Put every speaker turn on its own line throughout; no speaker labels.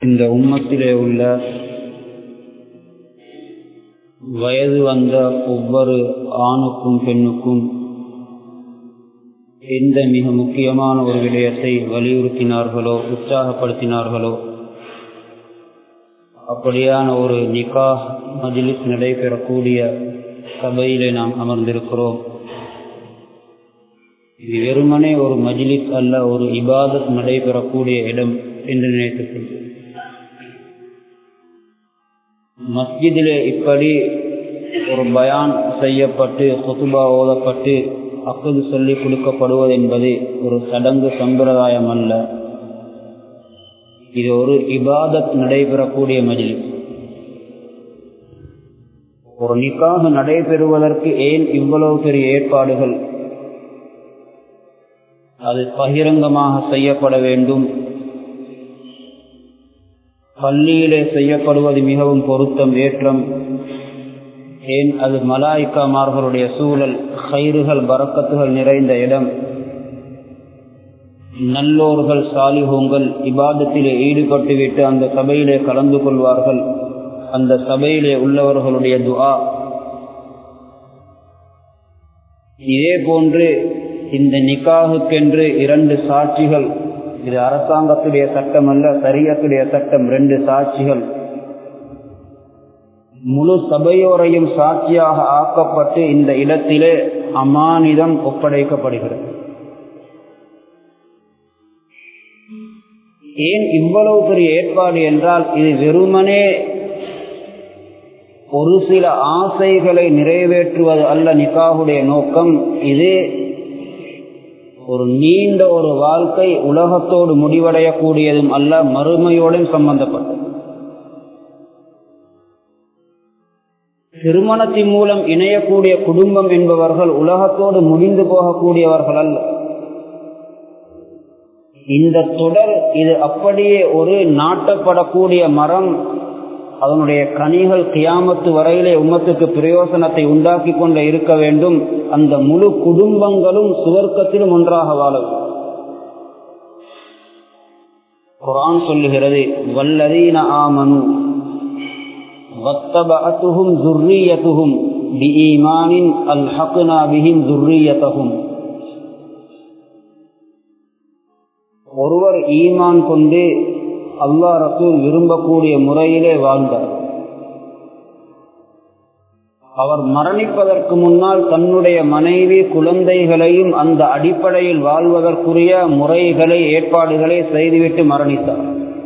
இந்த உம்மத்திலே உள்ள வயது வந்த ஒவ்வொரு ஆணுக்கும் பெண்ணுக்கும் எந்த மிக முக்கியமான ஒரு விடயத்தை வலியுறுத்தினார்களோ உற்சாகப்படுத்தினார்களோ அப்படியான ஒரு நிகாஹ் மஜ்லிஸ் நடைபெறக்கூடிய சபையிலே நாம் அமர்ந்திருக்கிறோம். இது வெறுமனே ஒரு மஜ்லிஸ் அல்ல, ஒரு இபாதத் நடைபெறக்கூடிய இடம் என்று நினைத்துக் மஸ்ஜிதிலே இப்படி ஒரு பயான் செய்யப்பட்டு குதுபா ஓதப்பட்டு அக்குது சொல்லி கொடுக்கப்படுவது என்பது ஒரு சடங்கு சம்பிரதாயம் அல்ல. இது ஒரு இபாதத் நடைபெறக்கூடிய மஜ்லிஸ். ஒரு நிக்காஹ் நடைபெறுவதற்கு ஏன் இவ்வளவு பெரிய ஏற்பாடுகள்? அது பகிரங்கமாக செய்யப்பட வேண்டும். பள்ளியிலே செய்யப்படுவது மிகவும் பொருத்தம் ஏற்றம். ஏன் அது மலாயிக்காமார்களுடைய சூழல், கைறுகள் பரக்கத்துகள் நிறைந்த இடம். நல்லோர்கள் சாலிஹூங்கள் இபாதத்திலே ஈடுபட்டுவிட்டு அந்த சபையிலே கலந்து கொள்வார்கள். அந்த சபையிலே உள்ளவர்களுடைய துஆ. இதே போன்று இந்த நிக்காஹுக்கென்று 2 சாட்சிகள். இது அரசாங்கத்துடைய சட்டம் அல்ல, ஷரியத்துடைய சட்டம். 2 சாட்சிகள் முழு சபையோரையும் சாட்சியாக ஆக்கப்பட்டு இந்த இடத்திலே அமானிதம் ஒப்படைக்கப்படுகிறது. ஏன் இவ்வளவு பெரிய ஏற்பாடு என்றால், இது வெறுமனே ஒரு சில ஆசைகளை நிறைவேற்றுவது அல்ல நிக்காஹுடைய நோக்கம். இது ஒரு நீண்ட ஒரு வாழ்க்கை, உலகத்தோடு முடிவடையக்கூடியதும் அல்ல, மறுமையோடும் சம்பந்தப்பட்டது. திருமணத்தின் மூலம் இணையக்கூடிய குடும்பம் என்பவர்கள் உலகத்தோடு முடிந்து போகக்கூடியவர்கள் அல்ல. இந்த தொடர் இது அப்படியே ஒரு நாட்டப்படக்கூடிய மரம். அதனுடைய கனிகள் கியாமத்து வரையிலே உம்மத்துக்கு பிரயோசனத்தை உண்டாக்கி கொண்டே இருக்க வேண்டும். அந்த முழு குடும்பங்களும் சுவர்க்கத்திலும் ஒன்றாக வாழ. குர்ஆன் சொல்லுகிறது, வல்லதீன ஆமனு வத்தபஅத்துஹும் ذُرِّيَّتُهُمْ بِإِيمَانٍ أَلْحَقْنَا بِهِمْ ذُرِّيَّتَهُمْ. ஒருவர் ஈமான் கொண்டு அல்லாஹ் ரசூல் விரும்பக்கூடிய முறையிலே வாழ்ந்தார். அவர் மரணிப்பதற்கு முன்னால் தன்னுடைய மனைவி குழந்தைகளையும் அந்த அடிப்படையில் வாழ்வதற்குரிய முறைகளை ஏற்பாடுகளை செய்துவிட்டு மரணித்தார்.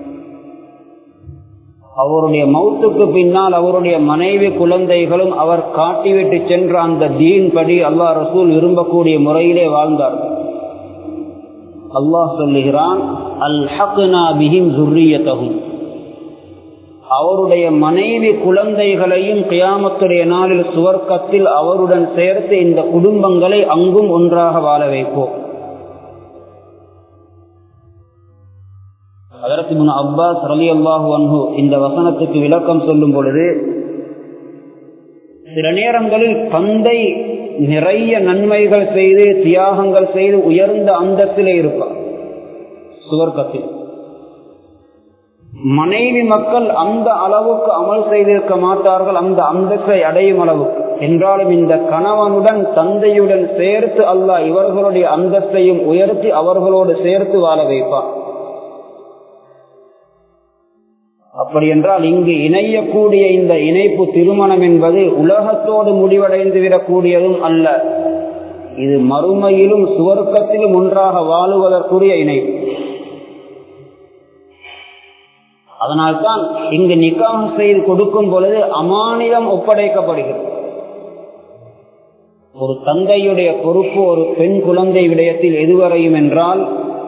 அவருடைய மௌத்துக்கு பின்னால் அவருடைய மனைவி குழந்தைகளும் அவர் காட்டிவிட்டு சென்ற அந்த தீன் படி அல்லாஹ் ரசூல் விரும்பக்கூடிய முறையிலே வாழ்ந்தார்கள். அல்லாஹ் சொல்லுகிறான், அல்ஹக்னா பிஹிம் ذُرِّيَّتَهُمْ. அவருடைய மனைவி குழந்தைகளையும் கியாமத்துடைய நாளில் சுவர்க்கத்தில் அவருடன் சேர்த்து இந்த குடும்பங்களை அங்கும் ஒன்றாக வாழ வைப்போம். ஹஜ்ரத் இப்னு அப்பாஸ் ரலியல்லாஹு அன்ஹு இந்த வசனத்துக்கு விளக்கம் சொல்லும் பொழுது, சில நேரங்களில் தந்தை நிறைய நன்மைகள் செய்து தியாகங்கள் செய்து உயர்ந்த அந்தத்திலே இருப்பார் சுவர்க்கத்தில். மனைவி மக்கள் அந்த அளவுக்கு அமல் செய்திருக்க மாட்டார்கள், அந்த அந்தத்தை அடையும் அளவுக்கு. என்றாலும் இந்த கணவனுடன் தந்தையுடன் சேர்த்து அல்லாஹ் இவர்களுடைய அந்தத்தையும் உயர்த்தி அவர்களோடு சேர்த்து வாழ வைப்பார். அப்படி என்றால் இங்கு இணையக்கூடிய இந்த இணைப்பு திருமணம் என்பது உலகத்தோடு முடிவடைந்து விடக்கூடியதும் அல்ல. இது மறுமையிலும் சுவர்க்கத்திலும் ஒன்றாக வாழுவதற்குரிய இணைப்பு. அதனால்தான் இங்கு நிக்காஹ் செய்து கொடுக்கும் பொழுது அமானிதம் ஒப்படைக்கப்படுகிறது. ஒரு தந்தையுடைய பொறுப்பு ஒரு பெண் குழந்தை விடயத்தில் எதுவரையும் என்றால்,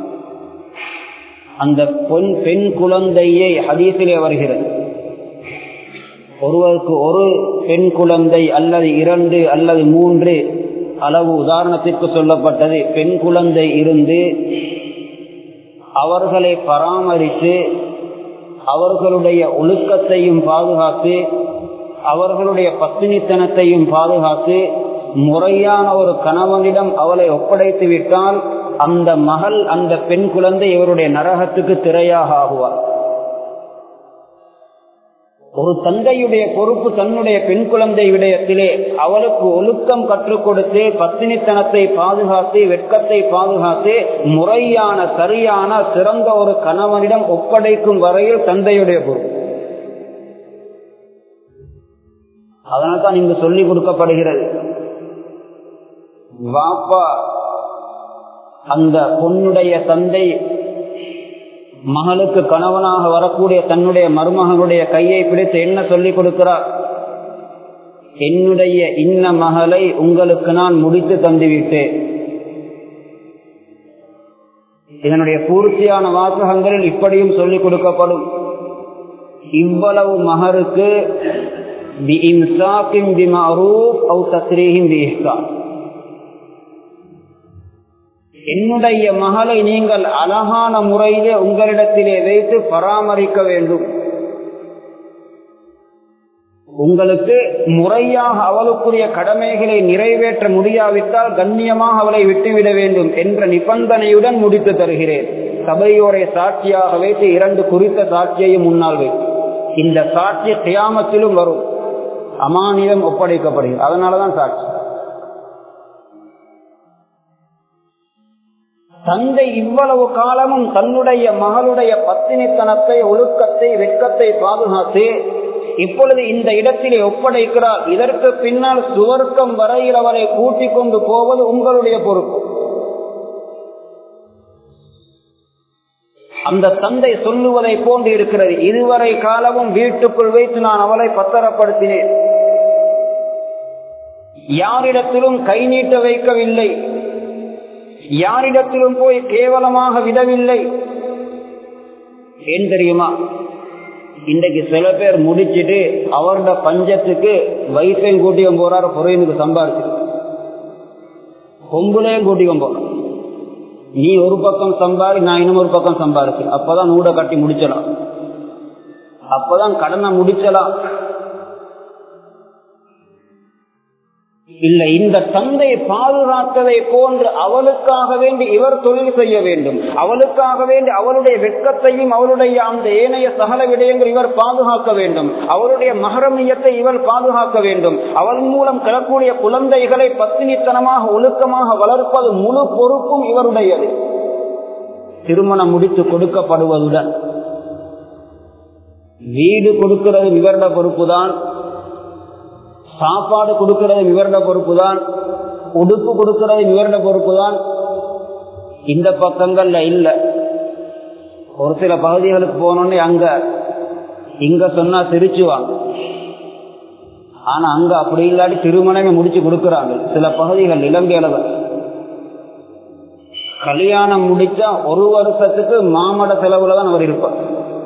அந்த பெண் குழந்தையை ஹதீஸிலே வருகிறது, ஒருவருக்கு ஒரு பெண் குழந்தை அல்லது 2 அல்லது 3 அளவு உதாரணத்திற்கு சொல்லப்பட்டது. பெண் குழந்தை இருந்து அவர்களை பராமரித்து அவர்களுடைய ஒழுக்கத்தையும் பாதுகாத்து அவர்களுடைய பத்தினித்தனத்தையும் பாதுகாத்து முறையான ஒரு கணவனிடம் அவளை ஒப்படைத்து விட்டால் அந்த மகள், அந்த பெண் குழந்தை இவருடைய நரகத்துக்கு திரையாக ஆகுவார். ஒரு தந்தையுடைய பொறுப்பு தன்னுடைய பெண் குழந்தை விடயத்திலே அவளுக்கு ஒழுக்கம் கற்றுக் கொடுத்து பத்தினித்தனத்தை பாதுகாத்து வெட்கத்தை பாதுகாத்து முறையான சரியான சிறந்த ஒரு கணவனிடம் ஒப்படைக்கும் வரையில் தந்தையுடைய பொறுப்பு. அதனால்தான் இங்கு சொல்லிக் கொடுக்கப்படுகிறது, வாப்பா அந்த பொண்ணுடைய தந்தை மகளுக்கு கணவனாக வரக்கூடிய தன்னுடைய மருமகனுடைய கையை பிடித்து என்ன சொல்லிக் கொடுக்கிறார்? என்னுடைய இன்ன மகளை உங்களுக்கு நான் முடித்து தந்துவிட்டேன். இதனுடைய பூர்த்தியான வாசகங்களில் இப்படியும் சொல்லிக் கொடுக்கப்படும், இவ்வளவு மகருக்கு என்னுடைய மகளை நீங்கள் அழகான முறையிலே உங்களிடத்திலே வைத்து பராமரிக்க வேண்டும். உங்களுக்கு முறையாக அவளுக்குரிய கடமைகளை நிறைவேற்ற முடியாவிட்டால் கண்ணியமாக அவளை விட்டுவிட வேண்டும் என்ற நிபந்தனையுடன் முடித்து தருகிறேன். சபையோரை சாட்சியாக வைத்து 2 குறித்த சாட்சியையும் முன்னால் வைத்து இந்த சாட்சி கியாமத்திலும் வரும், அமானிதம் ஒப்படைக்கப்படுகிறது. அதனாலதான் சாட்சி. தந்தை இவ்வளவு காலமும் தன்னுடைய மகளுடைய பத்தினித்தனத்தை ஒழுக்கத்தை வெட்கத்தை பாதுகாத்து இப்பொழுது இந்த இடத்திலே ஒப்படைக்கிறார். இதற்கு பின்னால் சுவர்க்கம் வரையில் அவரை கூட்டிக் கொண்டு போவது உங்களுடைய பொறுப்பு. அந்த தந்தை சொல்லுவதை போன்று இருக்கிறது, இதுவரை காலமும் வீட்டுக்குள் வைத்து நான் அவளை பத்திரப்படுத்தினேன், யாரிடத்திலும் கை நீட்ட வைக்கவில்லை, யாரிடத்திலும் போய் கேவலமாக விடவில்லை. ஏன் தெரியுமா? இன்றைக்கு சில பேர் முடிச்சுட்டு அவரோட பஞ்சத்துக்கு வயசையும் கூட்டியும் போறாரு, பொறையனுக்கு சம்பாதிச்சு கொம்புலையும் கூட்டியும் போற. நீ ஒரு பக்கம் சம்பாதி, நான் இன்னொரு பக்கம் சம்பாதிச்சு, அப்பதான் நூட கட்டி முடிச்சலாம், அப்பதான் கடனை முடிச்சலாம். இல்லை, இந்த தந்தை பாதுகாத்ததை போன்று அவளுக்காக வேண்டி இவர் தொழில் செய்ய வேண்டும், அவளுக்காக வேண்டி அவளுடைய வெட்கத்தையும் அவளுடைய அந்த ஏனைய சகல விடயங்கள் இவர் பாதுகாக்க வேண்டும், அவளுடைய மஹரமியத்தை இவர் பாதுகாக்க வேண்டும். அவள் மூலம் கிளக்கூடிய குழந்தைகளை பத்தினித்தனமாக ஒழுக்கமாக வளர்ப்பது முழு பொறுப்பும் இவருடையது. திருமணம் முடித்து கொடுக்கப்படுவதுடன் வீடு கொடுக்கிறது இவருடைய பொறுப்புதான், சாப்பாடு கொடுக்கிறது இவருடைய பொறுப்புதான், உடுப்பு கொடுக்கிறது இவருடைய பொறுப்புதான். இந்த பக்கங்கள்ல இல்ல. ஒரு சில பகுதிகளுக்கு போனோடனே அங்க இங்க சொன்னா சிரிச்சுவாங்க, ஆனா அங்க அப்படி இல்லாட்டி திருமணமே முடிச்சு கொடுக்கறாங்க. சில பகுதிகள் இலங்கையில கல்யாணம் முடிச்சா 1 வருஷத்துக்கு மாமட செலவுல தான் அவர் இருப்பார்.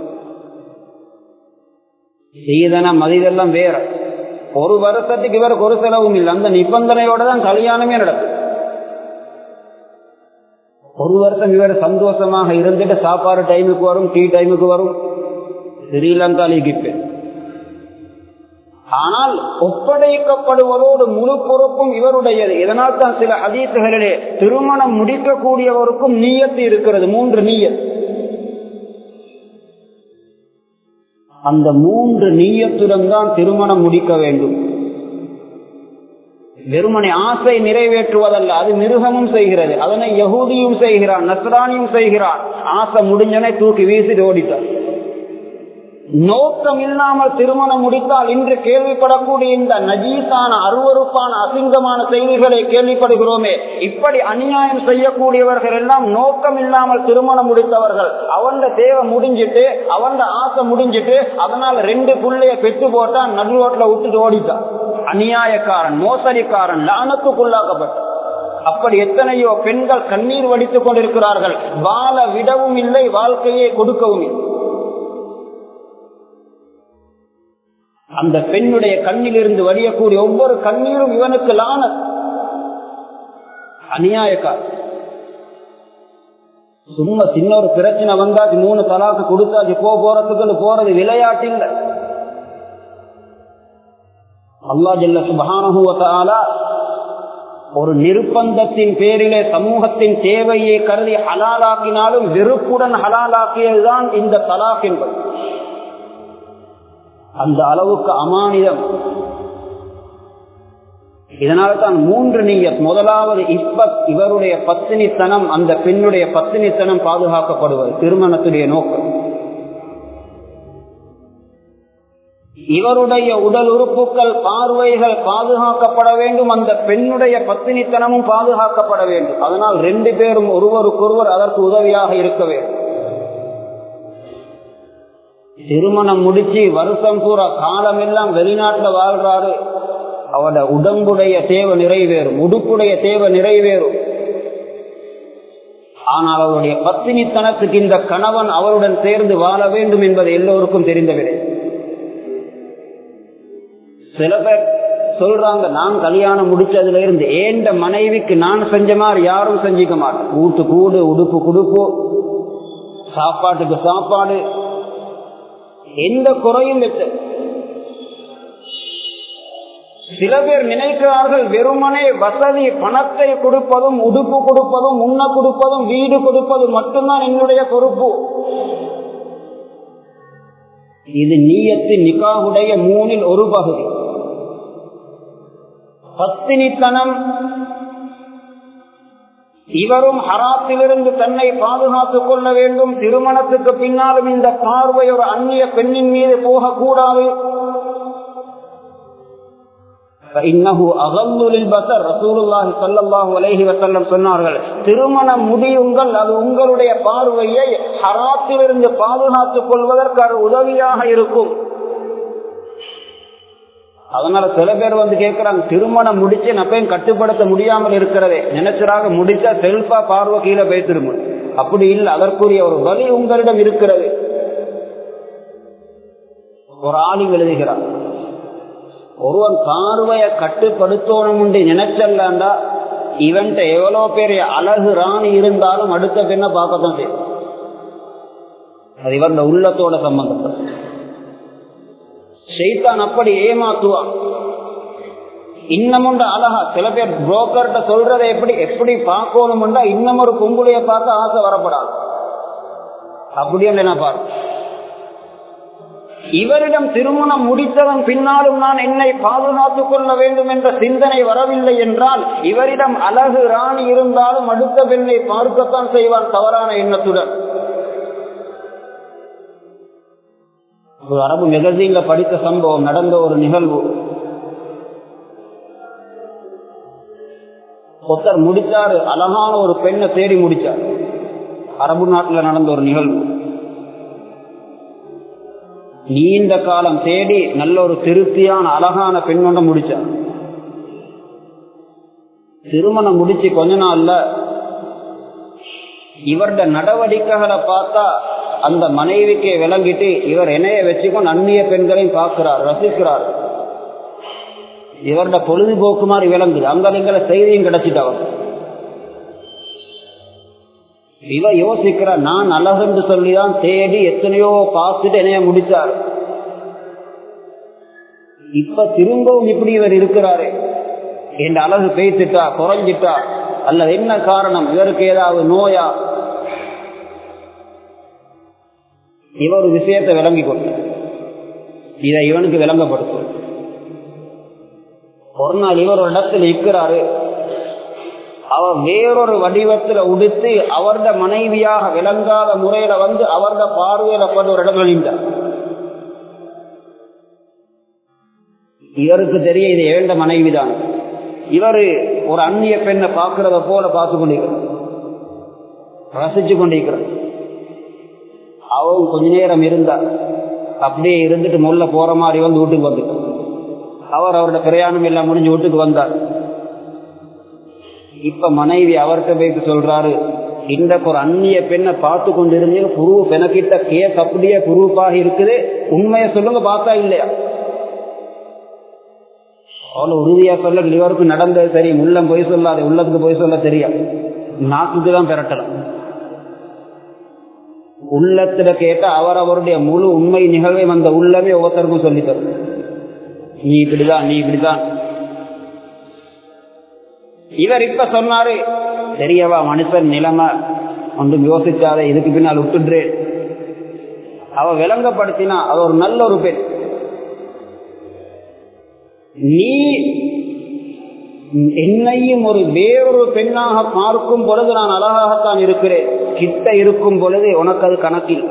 செய்தன மதிதெல்லாம் வேற. 1 வருஷத்துக்கு இவருக்கு ஒரு செலவும் இல்லை. அந்த நிபந்தனையோட தான் கல்யாணமே நடக்கும். 1 வருஷம் இவர் சந்தோஷமாக இருந்துட்டு சாப்பாடு டைமுக்கு வரும், டீ டைமுக்கு வரும், ஸ்ரீலங்காலிக்கு. ஆனால் ஒப்படைக்கப்படுவதோடு முழு பொறுப்பும் இவருடையது. இதனால் தான் சில ஹதீசுகளிலே திருமணம் முடிக்கக்கூடியவருக்கும் நீயத்து இருக்கிறது, 3 நீயத். அந்த 3 நீயத்துடன் தான் திருமணம் முடிக்க வேண்டும். வெறுமனை ஆசை நிறைவேற்றுவதல்ல, அது மிருகமும் செய்கிறது, அதனை யஹூதியும் செய்கிறான், நஸ்ரானியும் செய்கிறான். ஆசை முடிஞ்சனை தூக்கி வீசி ஓடிட்டார். நோக்கம் இல்லாமல் திருமணம் முடித்தால் இன்று கேள்விப்படக்கூடிய இந்த நஜீசான அருவருப்பான அசிங்கமான செய்திகளை கேள்விப்படுகிறோமே, இப்படி அநியாயம் செய்யக்கூடியவர்கள் எல்லாம் நோக்கம் இல்லாமல் திருமணம் முடித்தவர்கள். அவன் தேவை முடிஞ்சிட்டு, அவன் ஆசை முடிஞ்சிட்டு, அதனால் 2 புள்ளைய பெற்று போட்டான், நடு ரோட்ல விட்டுட்டு ஓடிட்டான். அநியாயக்காரன், மோசடிக்காரன், லானத்துக்குள்ளாக்கப்பட்ட. அப்படி எத்தனையோ பெண்கள் கண்ணீர் வடித்துக் கொண்டிருக்கிறார்கள். வாழ விடவும் இல்லை, வாழ்க்கையை கொடுக்கவும் இல்லை. அந்த பெண்ணுடைய கண்ணிலிருந்து வடியக்கூடிய ஒவ்வொரு கண்ணீரும் இவனுக்கு லானத். அநியாயக்காரன். சும்மா சின்ன ஒரு பிரச்சனை வந்தாச்சு, 3 தலாக்கு கொடுத்தாச்சு, போறதுக்கு போறது விளையாட்டில். அல்லாஹ் ஜல்ல சுப்ஹானஹு வ தஆலா ஒரு நிர்பந்தத்தின் பேரிலே சமூகத்தின் தேவையை கருதி ஹலாலாக்கினாலும் வெறுப்புடன் ஹலாலாக்கியதுதான் இந்த தலாக் என்பது. அந்த அளவுக்கு அமானிதம். இதனால தான் 3 நியத். முதலாவது இவருடைய பத்தினித்தனம், அந்த பெண்ணுடைய பத்தினித்தனம் பாதுகாக்கப்படுவது திருமணத்துடைய நோக்கம். இவருடைய உடல் உறுப்புகள், பார்வைகள் பாதுகாக்கப்பட வேண்டும், அந்த பெண்ணுடைய பத்தினித்தனமும் பாதுகாக்கப்பட வேண்டும். அதனால் 2 பேரும் ஒருவருக்கொருவர் அதற்கு உதவியாக இருக்க வேண்டும். திருமணம் முடிச்சு வருஷம் பூரா காலமெல்லாம் வெளிநாட்டில் வாழ்றாரு, அவட உடம்புடைய தேவை நிறைவேறும், உடுப்புடைய தேவை நிறைவேறும். ஆனால் அவருடைய பத்தினித்தனத்துக்கு இந்த கணவன் அவருடன் சேர்ந்து வாழ வேண்டும் என்பது எல்லோருக்கும் தெரிந்தவில்லை. சில பேர் சொல்றாங்க, நான் கல்யாணம் முடிச்சதுல இருந்து ஏண்ட மனைவிக்கு நான் செஞ்ச மாதிரி யாரும் செஞ்சிக்க மாட்டேன். வீட்டு கூடு, உடுப்பு குடுப்பு, சாப்பாட்டுக்கு சாப்பாடு, எந்த குறையும் வச்ச. சில பேர் நினைக்கிறார்கள் வெறுமனே வசதி, பணத்தை கொடுப்பதும், உடுப்பு கொடுப்பதும், உண்ண கொடுப்பதும், வீடு கொடுப்பதும் மட்டும்தான் என்னுடைய பொறுப்பு. இது நியத்து நிக்காஹுடைய 3இல் ஒரு பகுதி. பத்தினித்தனம், இவரும் ஹராத்திலிருந்து தன்னை பாதுகாத்துக் கொள்ள வேண்டும். திருமணத்துக்கு பின்னாலும் இந்த பார்வை ஒரு அந்நிய பெண்ணின் மீது போகக்கூடாது. சொன்னார்கள், திருமணம் முடியுங்கள், அது உங்களுடைய பார்வையை ஹராத்திலிருந்து பாதுகாத்துக் கொள்வதற்கு அது உதவியாக இருக்கும். அதனால சில பேர் வந்து கேட்கிறாங்க, திருமணம் முடிச்சு நப்பையும் கட்டுப்படுத்த முடியாமல் இருக்கிறதே, நினைச்சராக முடிச்சா செல்ஃபா பார்வை கீழே பேசிருக்கும். அப்படி இல்லை, அதற்குரிய ஒரு வழி உங்களிடம் இருக்கிறது. ஒரு ஆளும் எழுதுகிறார், ஒருவன் பார்வையை கட்டுப்படுத்தணும் நினைச்சல்லாண்டா இவன்ட்ட எவ்வளவு பெரிய அழகு ராணி இருந்தாலும் அடுத்த பெண்ணை பார்க்கத்தான் செய்யும். அது இவன் உள்ளத்தோட சம்பந்தப்பட்ட. ஷைத்தான் அப்படி ஏமாத்துவான். இன்னமும் அழகா சில பேர் புரோக்கர்கிட்ட சொல்றதை எப்படி பார்க்கணும்டா, இன்னும் ஒரு பொங்குலைய பார்த்து ஆசை வரப்படாது. அப்படி என்ன பாரு, இவரிடம் திருமணம் முடித்ததன் பின்னாலும் நான் என்னை பாதுகாத்துக் கொள்ள வேண்டும் என்ற சிந்தனை வரவில்லை என்றால், இவரிடம் அழகு ராணி இருந்தாலும் அடுத்த பெண்ணை பார்க்கத்தான் செய்வான் தவறான எண்ணத்துடன். ஒரு அரபு மெகசீன்ல படித்த சம்பவம், நடந்த ஒரு நிகழ்வு. ஒருத்தர் முடிச்சாரு, அழகான ஒரு பெண்ணை தேடி முடிச்சார். அரபு நாட்டில் நடந்த ஒரு நிகழ்வு. நீண்ட காலம் தேடி நல்ல ஒரு திருப்தியான அழகான பெண் ஒன்றை முடிச்சார். திருமணம் முடிச்சு கொஞ்ச நாள்ல இவருடைய நடவடிக்கைகளை பார்த்தா அந்த மனைவிக்கு விளங்கிட்டு, இவர் என்னைய வச்சுக்கொண்டு அந்நிய பெண்களையும் பார்க்கிறார், ரசிக்கிறார். இவருடைய பொழுதுபோக்கு மாதிரி விளங்குது. அங்கங்களை செய்தியும் கிடைச்சிட்டவர். இவ யோசிக்கிறார், நான் அழகுன்னு சொல்லிதான் தேடி எத்தனையோ பார்த்துட்டு என்னைய முடிச்சார். இப்ப திரும்பவும் இப்படி இவர் இருக்கிறாரு, என் அழகு பேசிட்டா குறைஞ்சிட்டா அல்லது என்ன காரணம், இவருக்கு ஏதாவது நோயா? இவ ஒரு விஷயத்தை விளங்கி கொண்டு இதை இவனுக்கு விளங்கப்படுத்தும். ஒரு நாள் இவர் ஒரு இடத்துல இருக்கிறாரு, அவர் வேறொரு வடிவத்தில் உடுத்து அவருடைய மனைவியாக விளங்காத முறையில வந்து அவருடைய பார்வையில பட்டு ஒரு இடம் அழிந்தார். இவருக்கு தெரிய இது ஏண்ட மனைவிதான். இவரு ஒரு அந்நிய பெண்ணை பார்க்கிறத போல பார்த்து கொண்டிருக்கிறார், ரசிச்சு கொண்டிருக்கிறார். அவன் கொஞ்ச நேரம் இருந்தார், அப்படியே இருந்துட்டு முல்ல போற மாதிரி வந்து வீட்டுக்கு வந்துட்டு அவர் அவருடைய பிரயாணம் எல்லாம் முடிஞ்சு வீட்டுக்கு வந்தார். இப்ப மனைவி அவர்கிட்ட போய் சொல்றாரு, இந்த ஒரு அந்நிய பெண்ணை பார்த்து கொண்டு இருந்தீங்க, புரூஃப் எனக்கிட்ட கேஸ் அப்படியே புரூஃபாக இருக்குது, உண்மையை சொல்லுங்க, பார்த்தா இல்லையா? அவ்வளவு உறுதியா சொல்ல, இவருக்கு நடந்தது தெரியும், உள்ளம் போய் சொல்லாது, உள்ளத்துக்கு போய் சொல்ல தெரியும், நாக்குக்கு தான் பெறட்டலாம். உள்ளத்துல கேட்ட அவர் அவருடைய முழு உண்மை நிகழ்வை அந்த உள்ளமே ஒவ்வொருத்தருக்கும் சொல்லித்தரும். நீ இப்படிதான், நீ இப்படிதான். இவர் இப்ப சொன்னாரு, தெரியவா மனுஷன் நிலைமை ஒன்றும் யோசிச்சாத, இதுக்கு பின்னால் விட்டுடுறேன். அவ விளங்கப்படுத்தினா அவ ஒரு நல்ல ஒரு பெண், நீ என்னையும் வேறொரு பெண்ணாக பார்க்கும் பொழுது நான் அழகாகத்தான் இருக்கிறேன், கிட்ட இருக்கும் பொழுது உனக்கு அது கணக்கில்.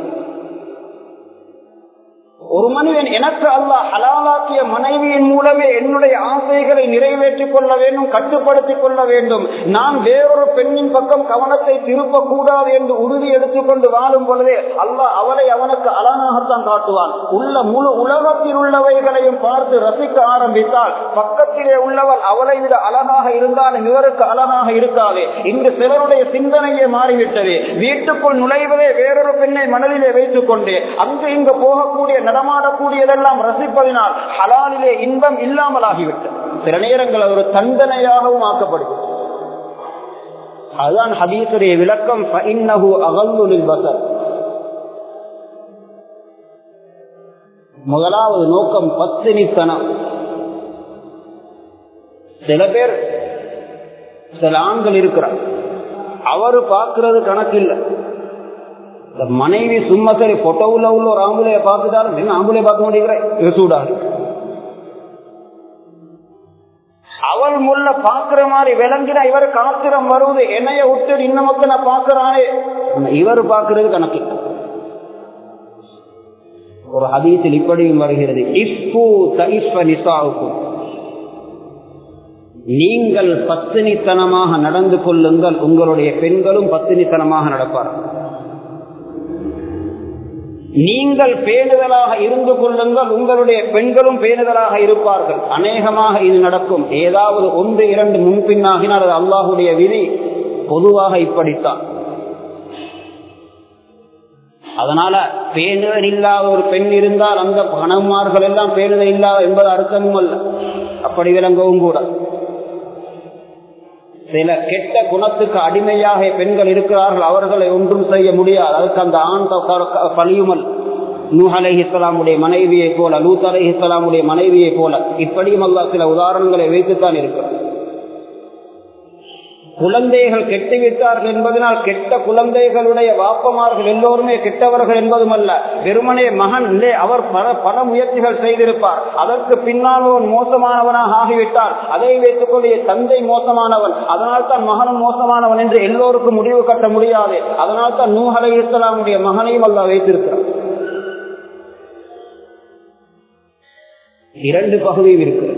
ஒரு மனிதன் எனக்கு அல்லாஹ் ஹலாலாக்கிய மனைவியின் மூலமே என்னுடைய ஆசைகளை நிறைவேற்றிக் கொள்ள வேண்டும், கட்டுப்படுத்திக் கொள்ள வேண்டும். நான் வேறொரு பெண்ணின் பக்கம் கவனத்தை திருப்ப கூடாது என்று உறுதி எடுத்துக்கொண்டு வாழும் பொழுதே அல்லாஹ் அவளை அவனுக்கு அழகாகத்தான் காட்டுவான். முழு உலகத்தில் உள்ளவைகளையும் பார்த்து ரசிக்க ஆரம்பித்தால் பக்கத்திலே உள்ளவள் அவளை விட அழகாக இருந்தாலும் இவருக்கு அழகாக இருக்காது. இங்கு சிலருடைய சிந்தனையே மாறிவிட்டது. வீட்டுக்குள் நுழைவதே வேறொரு பெண்ணை மனதிலே வைத்துக் கொண்டு அங்கு இங்கு போகக்கூடிய நடமாடக்கூடியதெல்லாம் ரசிப்பதினால் ஹலாலிலே இன்பம் இல்லாமல் ஆகிவிட்டது. சில நேரங்கள் ஒரு தண்டனையாகவும் ஆக்கப்படுகிறது. அதுதான் ஹதீஸுடைய விளக்கம். ஃபஇன்னஹு அகல்லு லில்பஸர். முதலாவது நோக்கம் பத்தினித்தனம். சில பேர், சில ஆண்கள் இருக்கிறார், அவரு பார்க்கிறது கணக்கில்லை. மனைவி சும்மா சரி பொட்டவுல உள்ள ஒரு ஆம்புலைய பார்த்துட்டாலும் என்ன ஆம்புலைய பார்க்க முடியுற சூடாது. அவள் முள்ள பாக்குற மாதிரி விளங்கினா இவர் காத்திரம் வருவது, என்னைய விட்டு இன்னமக்கு நான் பாக்குறானே, இவர் பார்க்கிறது கணக்கு. ஒரு ஹதீஸில் இப்படியும் வருகிறது, நீங்கள் பத்தினித்தனமாக நடந்து கொள்ளுங்கள், உங்களுடைய பெண்களும் பத்தினித்தனமாக நடப்பார்கள். நீங்கள் பேணுதலாக இருந்து கொள்ளுங்கள், உங்களுடைய பெண்களும் பேணுதலாக இருப்பார்கள். அநேகமாக இது நடக்கும். ஏதாவது 1-2 முன்பின்னாகினால் அது அல்லாஹுடைய விதி. பொதுவாக இப்படித்தான். அதனால பேணுதல் இல்லாத ஒரு பெண் இருந்தால் அந்த கணவன்மார்கள் எல்லாம் பேணுதல் இல்லாத என்பது அர்த்தமும் அல்ல, அப்படி விளங்கவும் கூட. சில கெட்ட குணத்துக்கு அடிமையாக பெண்கள் இருக்கிறார்கள், அவர்களை ஒன்றும் செய்ய முடியாது. அதுக்கு அந்த ஆண் பழியுமல். நூஹ் அலைஹிஸ்ஸலாமுடைய மனைவியை போல, லூத் அலைஹிஸ்ஸலாமுடைய மனைவியை போல, இப்படியும் அல்லாஹ் சில உதாரணங்களை வைத்துத்தான் இருக்கிறார். குழந்தைகள் கெட்டுவிட்டார்கள் என்பதனால் கெட்ட குழந்தைகளுடைய வாப்பமார்கள் எல்லோருமே கெட்டவர்கள் என்பதும் அல்ல. வெறுமனே மகன் அவர் பல முயற்சிகள் செய்திருப்பார், அதற்கு பின்னால் மோசமானவனாக ஆகிவிட்டார். அதை வைத்துக் கொள்ளைய தந்தை மோசமானவன், அதனால் தான் மகனும் மோசமானவன் என்று எல்லோருக்கும் முடிவு கட்ட முடியாது. அதனால் தான் நூஹ் அலைஹிஸ்ஸலாமுடைய மகனையும் அல்லாஹ் வைத்திருக்கிறார். 2 பகுதியும் இருக்கிறது.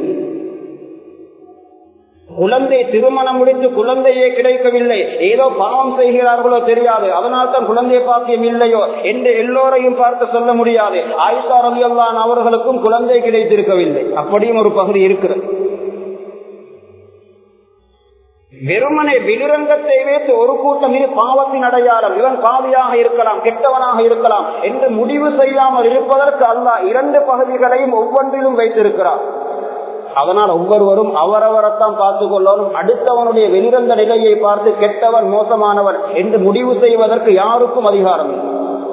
குழந்தை திருமணம் முடித்து குழந்தையே கிடைக்கவில்லை, ஏதோ பாவம் செய்கிறார்களோ தெரியாது, அதனால் தான் குழந்தை பாக்கியம் இல்லையோ என்று எல்லோரையும் பார்த்து சொல்ல முடியாது. ஆயிஷா ரலியல்லாஹு அன்ஹா அவர்களுக்கும் குழந்தை கிடைத்திருக்கவில்லை, அப்படியும் ஒரு பகுதி இருக்கிறது. வெறுமனே வெளிரங்கத்தை வைத்து ஒரு கூட்டம் இது பாவத்தின் அடையாளம், இவன் பாவியாக இருக்கலாம், கெட்டவனாக இருக்கலாம் என்று முடிவு செய்யாமல் இருப்பதற்கு அல்லாஹ் 2 பகுதிகளையும் ஒவ்வொன்றிலும் வைத்திருக்கிறார். அதனால் ஒவ்வொருவரும் அவரவரைத்தான் பார்த்துக் கொள்ளணும். அடுத்தவனுடைய வெளிரங்க நிலையை பார்த்து கெட்டவன் மோசமானவன் என்று முடிவு செய்வதற்கு யாருக்கும் அதிகாரம் இல்லை.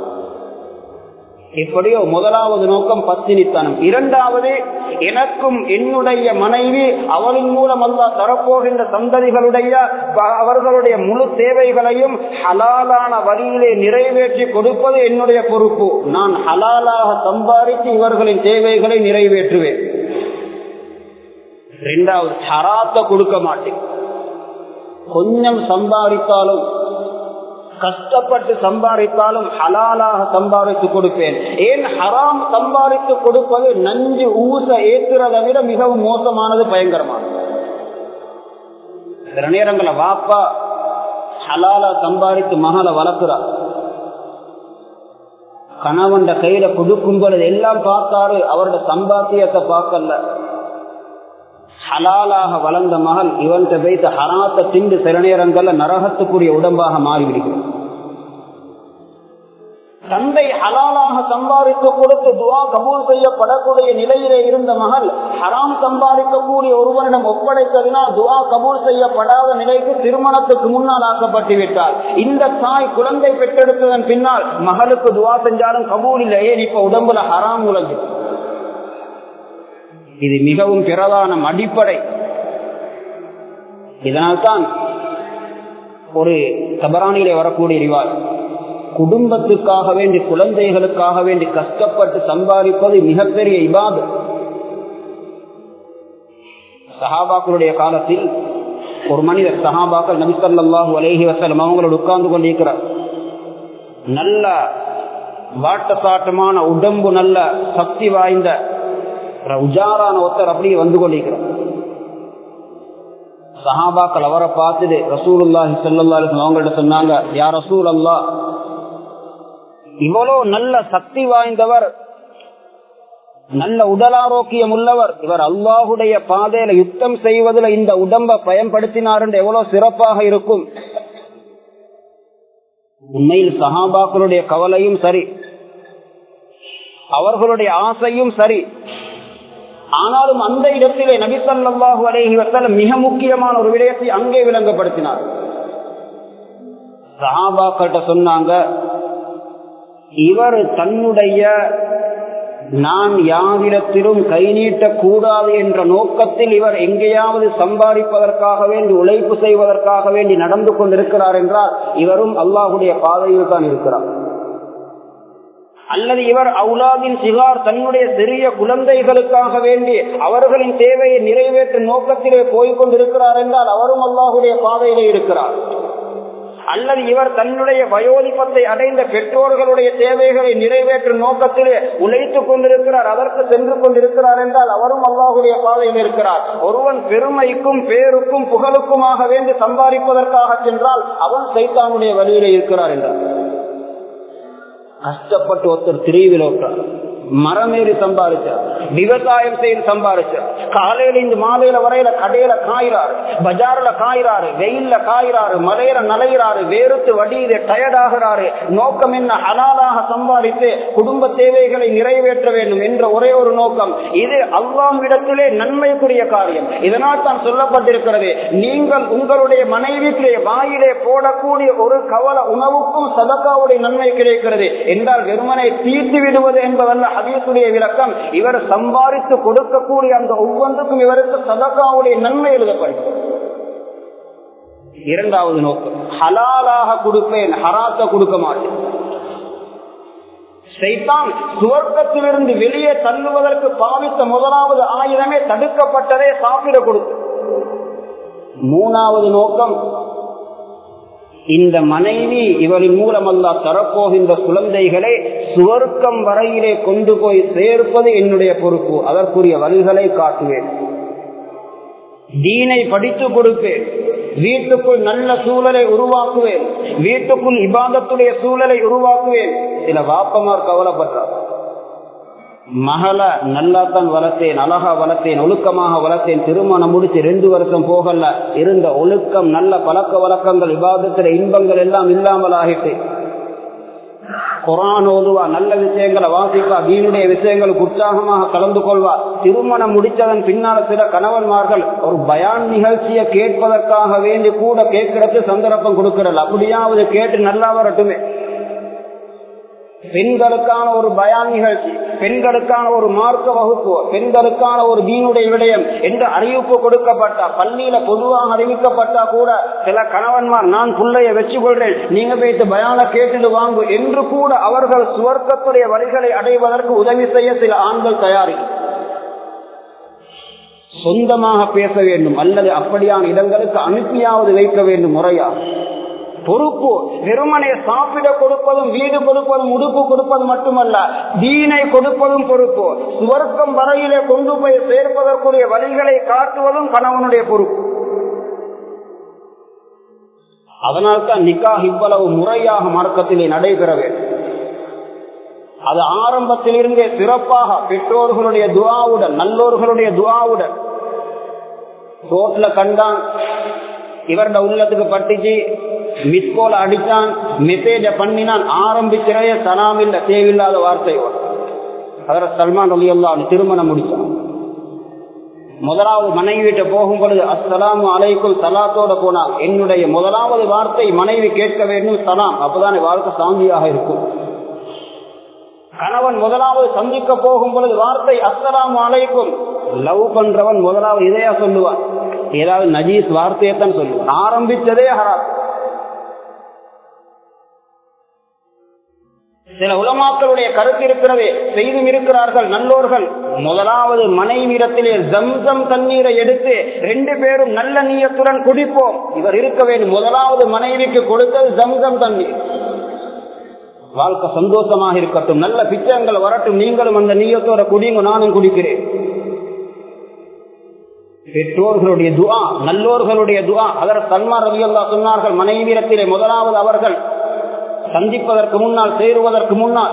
இப்படியோ முதலாவது நோக்கம் பத்தினித்தனம். 2வது, எனக்கும் என்னுடைய மனைவி அவளின் மூலம் அல்லாஹ் தரப்போகின்ற சந்ததிகளுடைய அவர்களுடைய முழு தேவைகளையும் ஹலாலான வழியிலே நிறைவேற்றி கொடுப்பது என்னுடைய பொறுப்பு. நான் ஹலாலாக சம்பாதித்து இவர்களின் தேவைகளை நிறைவேற்றுவேன். 2வது, ஹராத்த கொடுக்க மாட்டேன். கொஞ்சம் சம்பாதித்தாலும் கஷ்டப்பட்டு சம்பாதித்தாலும் ஹலாலாக சம்பாதித்து கொடுப்பேன். ஏன் ஹராம் சம்பாதித்து கொடுப்பது நஞ்சு ஊச ஏற்றுறதை விட மிகவும் மோசமானது, பயங்கரமானது. சில நேரங்கள வாப்பா ஹலாலா சம்பாதித்து மகளை வளர்க்கிறார், கணவன் கையில கொடுக்கும் பொழுது எல்லாம் பார்த்தாரு, அவருடைய சம்பாத்தியத்தை பார்க்கல. ஹலாலாக வளர்ந்த மகள் இவன்கிட்ட வைத்து ஹராத்தை திண்டு சில நேரங்கள்ல நரகத்துக்குரிய உடம்பாக மாறிவிடுகிறது. தந்தை ஹலாலாக சம்பாதித்து கொடுத்து துவா கபூல் செய்யப்படக்கூடிய நிலையிலே இருந்த மகள் ஹராம் சம்பாதிக்கக்கூடிய ஒருவனிடம் ஒப்படைத்ததினால் துவா கபூல் செய்யப்படாத நிலைக்கு திருமணத்துக்கு முன்னால் ஆக்கப்பட்டு விட்டார். இந்த தாய் குழந்தை பெற்றெடுத்ததன் பின்னால் மகளுக்கு துவா செஞ்சாலும் கபூல் இல்லையே, இப்ப உடம்புல ஹராம் உலகு. இது மிகவும் பிரதான அடிப்படை. இதனால்தான் ஒரு தபரானிலே வரக்கூடிய ரிவாய், குடும்பத்துக்காக வேண்டி குழந்தைகளுக்காக வேண்டி கஷ்டப்பட்டு சம்பாதிப்பது மிகப்பெரிய இபாதத். சஹாபாக்களுடைய காலத்தில் ஒரு மனிதர், சஹாபாக்கள் நபி ஸல்லல்லாஹு அலைஹி வஸல்லம் அவங்களோடு உட்கார்ந்து கொண்டிருக்கிறார். நல்ல வாட்டசாட்டமான உடம்பு, நல்ல சக்தி வாய்ந்த உஜாரான ஒருத்தர் அப்படியே வந்து கொண்டிருக்கிறார். சஹாபாக்கள் அவரை பார்த்துட்டு ரசூலுல்லாஹி ஸல்லல்லாஹு அலைஹி வஸல்லம் அவங்கள்ட்ட சொன்னாங்க, யா ரசூலல்லாஹ், இவ்வளவு நல்ல சக்தி வாய்ந்தவர், நல்ல உடல் ஆரோக்கியம் உள்ளவர், இவர் அல்லாஹுடைய பாதையில யுத்தம் செய்வதில் இந்த உடம்பை பயன்படுத்தினார் என்று எவ்வளவு சிறப்பாக இருக்கும். உண்மையில் சஹாபாக்களுடைய கவலையும் சரி, அவர்களுடைய ஆசையும் சரி. ஆனாலும் அந்த இடத்திலே நபி ஸல்லல்லாஹு அலைஹி வஸல்லம் மிக முக்கியமான ஒரு விடயத்தை அங்கே விளங்கப்படுத்தினார். சஹாபாக்கள்கிட்ட சொன்னாங்க, இவர் தன்னுடைய நான் யாரிடத்திலும் கை நீட்டக்கூடாது என்ற நோக்கத்தில் இவர் எங்கேயாவது சம்பாதிப்பதற்காக வேண்டி, உழைப்பு செய்வதற்காக வேண்டி நடந்து கொண்டிருக்கிறார் என்றால் இவரும் அல்லாஹுடைய பாதையில் தான் இருக்கிறார். அல்லது இவர் அவுலாதின் சிகார், தன்னுடைய சிறிய குழந்தைகளுக்காக வேண்டி அவர்களின் தேவையை நிறைவேற்றும் நோக்கத்திலே போய்கொண்டிருக்கிறார் என்றால் அவரும் அல்லாஹுடைய பாதையிலே இருக்கிறார். அல்லது இவர் தன்னுடைய வயோதிபத்தை அடைந்த பெற்றோர்களுடைய தேவைகளை நிறைவேற்றும் நோக்கத்திலே உழைத்துக் கொண்டிருக்கிறார், அதற்கு சென்று கொண்டிருக்கிறார் என்றால் அவரும் அல்லாஹுடைய பாதையில் இருக்கிறார். ஒருவன் பெருமைக்கும் பேருக்கும் புகழுக்குமாக வேண்டி சம்பாதிப்பதற்காக சென்றால் அவன் சைத்தானுடைய வழியிலே இருக்கிறார் என்றார். கஷ்டப்பட்டு ஒருத்தர் திரிவில் ஓட்டார், மரமேறி சம்பாதிச்சார், விவசாயம் செய்து சம்பாதிச்சார், காலையில இந்த மாலையில வரையில கடையில காய்றாரு, பஜார்ல காய்றாரு, வெயில்ல காய்றாரு, மலையில நலைகிறாரு, வேறுத்து வடியில டயர்ட் ஆகிறாரு. நோக்கம் என்ன? ஹலாலாக சம்பாதித்து குடும்ப தேவைகளை நிறைவேற்ற வேண்டும் என்ற ஒரே ஒரு நோக்கம். இது அல்லாஹ்விடத்திலே நன்மைக்குரிய காரியம். இதனால் தான் சொல்லப்பட்டிருக்கிறது, நீங்கள் உங்களுடைய மனைவிக்கு வாயிலே போடக்கூடிய ஒரு கவல உணவுக்கும் சதகாவுடைய நன்மை கிடைக்கிறது என்றால் வெறுமனை தீர்த்து விடுவது என்பதல்ல ஹதீஸுடைய விளக்கம். இவர் சம்பாதித்து கொடுக்கக்கூடிய அந்த ஒவ்வொன்றுக்கும் இவருக்கு சதகாவுடைய நன்மை எழுதப்படுகிறது. இரண்டாவது நோக்கம், ஹலாலாக கொடுப்பேன், ஹராத்த கொடுக்க மாட்டேன். சைத்தான் சுவர்க்கத்திலிருந்து வெளியே தள்ளுவதற்கு பாவித்த முதலாவது ஆயுதமே தடுக்கப்பட்டதே சாப்பிட கொடுத்து. மூணாவது நோக்கம், இந்த மனைவி இவரின் மூலம் அல்லாஹ் தரப்போகின்ற குழந்தைகளை சுவர்க்கம் வரையிலே கொண்டு போய் சேர்ப்பது என்னுடைய பொறுப்பு. அதற்குரிய வழிகளை காட்டுவேன், தீனை படித்து கொடுப்பேன், வீட்டுக்குள் நல்ல சூழலை உருவாக்குவேன், வீட்டுக்குள் இபாதத்துடைய சூழலை உருவாக்குவேன். சில வாப்பமார் கவலைப்பட்டார், மகள நல்லாத்தான் வளர்த்தேன், அழகா வளர்த்தேன், ஒழுக்கமாக வளர்த்தேன், திருமணம் முடிச்சு 2 வருஷம் போகல, இருந்த ஒழுக்கம் நல்ல பழக்க வழக்கங்கள் இபாதத்துல இன்பங்கள் எல்லாம் இல்லாமல் ஆகிட்டு. குர்ஆன் ஓதுவா, நல்ல விஷயங்களை வாசிப்பா, தீனுடைய விஷயங்களுக்கு உற்சாகமாக கலந்து கொள்வா. திருமணம் முடிச்சதன் பின்னால சில கணவன்மார்கள் ஒரு பயான் நிகழ்ச்சியை கேட்பதற்காக வேண்டி கூட கேட்கறதுக்கு சந்தர்ப்பம் கொடுக்கறல. அப்படியாவது கேட்டு நல்லா வரட்டுமே. பெண்களுக்கான ஒரு பயான் நிகழ்ச்சி, பெண்களுக்கான ஒரு மார்க்க வகுப்பு, பெண்களுக்கான ஒரு தீனுடைய விடயம் என்று அறிவிப்பு கொடுக்கப்பட்டா, பள்ளியில பொதுவாக அறிவிக்கப்பட்டா கூட சில கணவன்மார், நான் பிள்ளைய வச்சு கொள்றேன், நீங்க போயிட்டு பயான கேட்டு வாங்கு என்று கூட அவர்கள் சுவர்க்கத்துடைய வழிகளை அடைவதற்கு உதவி செய்ய சில ஆண்கள் தயாரிக்கும். சொந்தமாக பேச வேண்டும் அல்லது அப்படியான இடங்களுக்கு அனுப்பியாவது வைக்க வேண்டும் முறையாக. பொறுப்பு வெறுமனை சாப்பிட கொடுப்பதும், வீடு கொடுப்பதும், உடுப்பு கொடுப்பது மட்டுமல்ல, தீனை கொடுப்பதும் பொறுப்பு. சுவர்க்கம் வரையிலே கொண்டு போய் சேர்ப்பதற்குரிய வழிகளை காட்டுவதும் கணவனுடைய பொறுப்பு. அதனால்தான் நிக்காஹ் இவ்வளவு முறையாக மார்க்கத்திலே நடைபெற வேண்டும். அது ஆரம்பத்திலிருந்தே சிறப்பாக பெற்றோர்களுடைய துஆவுடன், நல்லோர்களுடைய துஆவுடன். ரோட்ல கண்டான், இவருட உள்ளத்துக்கு பட்டுச்சு, மிஸ்கோல் அடித்தான், மெசேஜ பண்ணினான், ஆரம்பிச்சிறைய சலாம் இல்ல, தேவையில்லாத வார்த்தை. அதற்கு சல்மான் ரலியல்லாஹு அன்ஹு திருமணம் முடிச்சான். முதலாவது மனைவி வீட்டை போகும் பொழுது அஸ்ஸலாமு அலைக்கும் சலாத்தோட போனான். என்னுடைய முதலாவது வார்த்தை மனைவி கேட்க வேண்டும், சலாம். அப்பதான் வாழ்க்கை சாந்தியாக இருக்கும். கணவன் முதலாவது சந்திக்க போகும் பொழுது வார்த்தை அஸ்ஸலாமு அலைக்கும். லவ் பண்றவன் முதலாவது இதையா சொல்லுவான், ஏதாவது நஜீஸ் வார்த்தையத்தான் சொல்லுவான். ஆரம்பிச்சதே ஹராம். சில உலமாக்களுடைய கருத்து இருக்கிறது, செய்தும் இருக்கிறார்கள் நல்லோர்கள். முதலாவது மனைவியிடத்திலே ஜம்சம் தண்ணீரை எடுத்து 2 பேரும் நல்ல நியத்துடன் குடிப்போம். இவர் இருக்க வேண்டும். முதலாவது மனைவிக்கு கொடுத்தது ஜம்சம் தண்ணீர். வாழ்க்கை சந்தோஷமாக இருக்கட்டும், நல்ல பிச்சங்கள் வரட்டும், நீங்களும் அந்த நியத்தோட குடிங்க, நானும் குடிக்கிறேன். பெற்றோர்களுடைய துஆ, நல்லோர்களுடைய துஆ. ஹஜ்ரத் சல்மான் ரலியல்லாஹு சொன்னார்கள், மனைவியிடத்திலே முதலாவது அவர்கள் சந்திப்பதற்கு முன்னால், சேருவதற்கு முன்னால்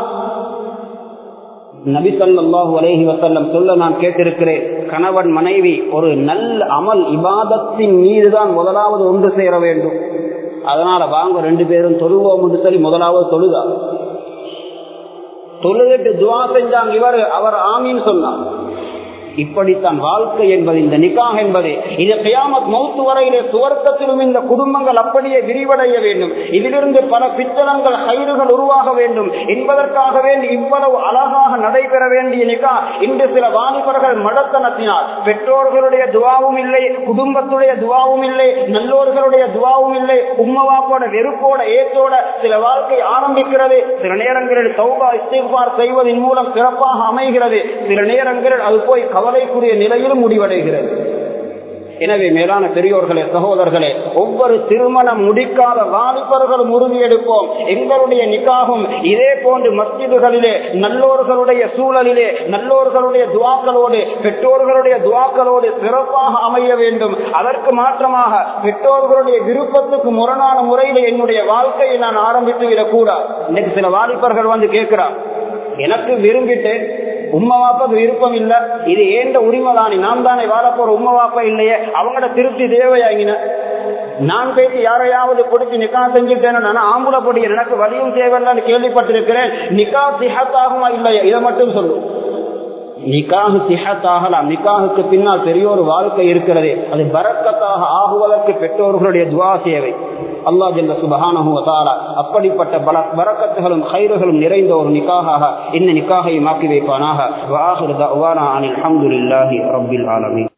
நபி ஸல்லல்லாஹு அலைஹி வஸல்லம் சொல்ல நான் கேட்டிருக்கிறேன், கணவன் மனைவி ஒரு நல்ல அமல் இபாதத்தின் மீதுதான் முதலாவது ஒன்று சேர வேண்டும். அதனால வாங்க 2 பேரும் தொழுவோம் என்று சொல்லி முதலாவது தொழுதார். தொழுதுட்டு துஆ செஞ்சாங்க. அவர் ஆமீன் சொன்னார். இப்படித்தான் வாழ்க்கை என்பது, இந்த நிக்காஹ் என்பது. இது கியாமத் மௌத் வரையிலே சுவர்க்கத்திலும் இந்த குடும்பங்கள் அப்படியே விரிவடைய வேண்டும். இதிலிருந்து பல பித்தளங்கள் கயிறுகள் உருவாக வேண்டும் என்பதற்காக வேண்டி இவ்வளவு அழகாக நடைபெற வேண்டிய நிக்காஹ் இன்று சில வாலிபர்கள் மடத்தனத்தினால் பெற்றோர்களுடைய துவாவும் இல்லை, குடும்பத்துடைய துவாவும் இல்லை, நல்லோர்களுடைய துவாவும் இல்லை, உம்மவாப்போட வெறுப்போட ஏற்றோட சில வாழ்க்கை ஆரம்பிக்கிறது. சில நேரங்களில் தௌபா இஸ்திக்பார் செய்வதன் மூலம் சிறப்பாக அமைகிறது. சில நேரங்களில் அது போய் கவலைக்குரிய நிலையிலும் முடிவடைகிறது. எனவே மேலான பெரியோர்களே, சகோதரர்களே, ஒவ்வொரு திருமணம் முடிக்காத வாலிபர்களும் உறுதி எடுப்போம். எங்களுடைய நிக்காகும் இதே போன்று மஸ்ஜிதுகளிலே நல்லோர்களுடைய சூழலிலே நல்லோர்களுடைய துஆக்களோடு, பெற்றோர்களுடைய துஆக்களோடு சிறப்பாக அமைய வேண்டும். அதற்கு மாற்றமாக பெற்றோர்களுடைய விருப்பத்துக்கு முரணான முறையில் என்னுடைய வாழ்க்கையை நான் ஆரம்பித்து விடக்கூடாது. இன்னைக்கு சில வாலிபர்கள் வந்து கேட்கிறார், எனக்கு விரும்பிட்டு உம்மவாப்பாக்கு விருப்பம் இல்ல, இது ஏண்ட உரிமை தானே, நான் தானே வாழ போற, உம்மவாப்பா இல்லையே, அவங்களோட திருப்தி தேவையாகின. நான் பேசி யாரையாவது பிடிச்சி நிக்கா செஞ்சுட்டேன்னு ஆம்புல பொடிய எனக்கு வலியும் தேவைன்னு கேள்விப்பட்டிருக்கிறேன். நிக்கா சிஹத்தாகுமா இல்லையா, இதை மட்டும் சொல்லும். நிக்காஹு சிஹத்தாகலாம். நிக்காஹுக்கு பின்னால் பெரிய ஒரு வாழ்க்கை இருக்கிறது. அது பரக்கத்தாக ஆகுவதற்கு பெற்றோர்களுடைய துஆ தேவை. அல்லாஹ் ஜல்ல சுப்ஹானஹு வ தஆலா அப்படிப்பட்ட பரக்கத்துகளும் கைறுகளும் நிறைந்த ஒரு நிக்காஹாக இந்த நிக்காஹை மாக்கி வைப்பானாக. வ ஆகிரு தஅவானா அனில் ஹம்துலில்லாஹி ரப்பில் ஆலமீன்.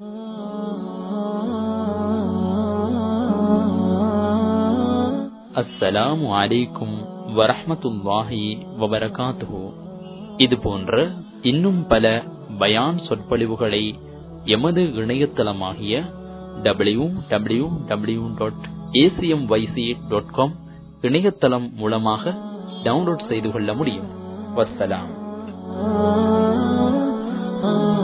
அஸ்ஸலாமு அலைக்கும் வரஹ்மத்துல்லாஹி வபரகாத்துஹு. இது போன்ற இன்னும் பல பயான் சொற்பொழிவுகளை எமது இணையதளமாகிய www.acmyc.com இணையதளம் மூலமாக டவுன்லோட் செய்து கொள்ள முடியும். வஸ்ஸலாம்.